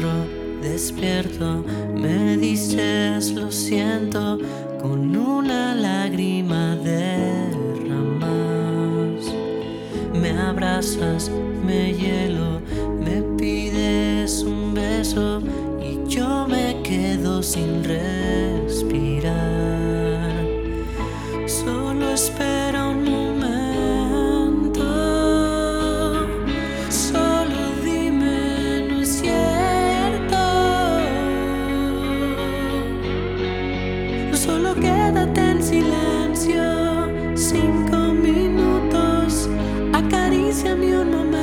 encuentro despierto, me dices lo siento, con una lágrima derramas. Me abrazas, me hielo, me pides un beso y yo me quedo sin respirar. Solo espera un momento, solo dime, no es cierto. Solo quédate en silencio, 5 minutos, acaríciame un momento.